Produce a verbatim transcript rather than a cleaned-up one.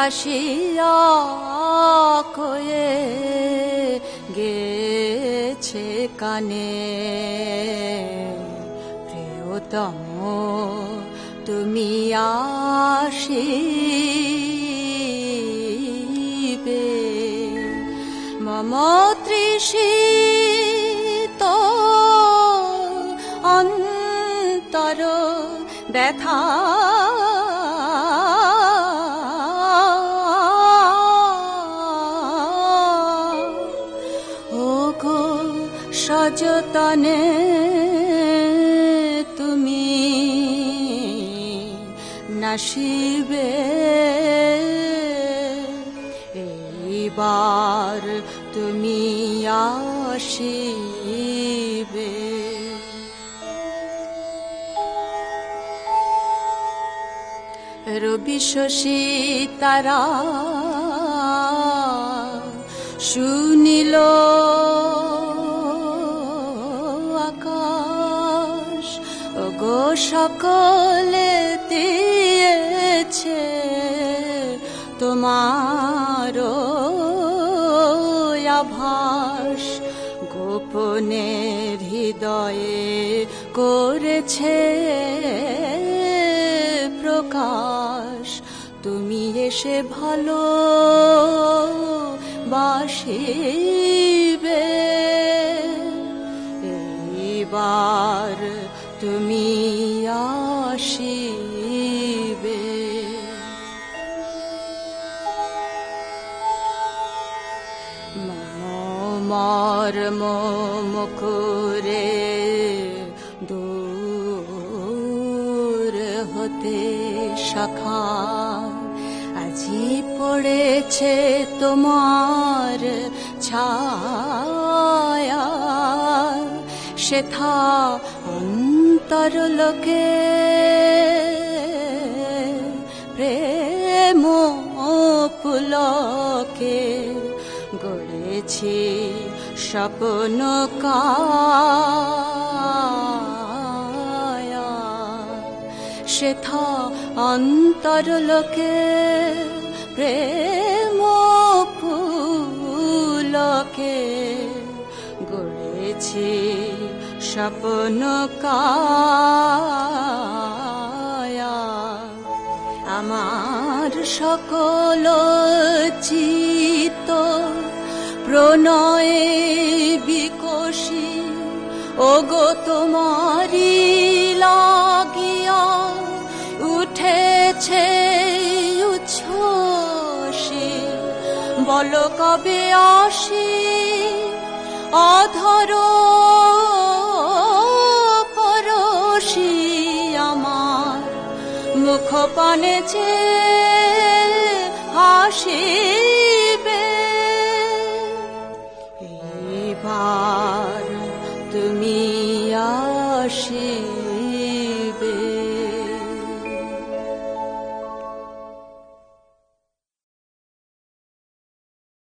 ভাসিয়া কয়ে গেছে কানে প্রিয়তম তুমি আসিবে মম তৃষিত অন্তর ব্যথা ওগো সযতনে তুমি নাশিবে এইবার তুমি আসিবে রবি শশী তারা শুনিল আকাশ ওগো সকলে দিয়েছে তোমার আভাস গোপনে হৃদয়ে করেছে প্রকাশ তুমি এসে ভালো বাসিবে এইবার তুমি আসিবে মর্ম মুখরে দূর হতে শাখা আজি পড়েছে তোমার ছায়া সেথা অন্তর লোকে প্রেম পুলকে গড়েছি স্বপ্ন কায়া সেথা অন্তর লোকে প্রেম পুলকে গড়েছি স্বপ্ন কায়া আমার সকল চিত্ত প্রণয়ে বিকশি ওগো তোমারি লাগিয়া উঠেছে উচ্ছ্বাসী বল কবে আসি অধর পরশি আমার মুখ পানে যে হাসি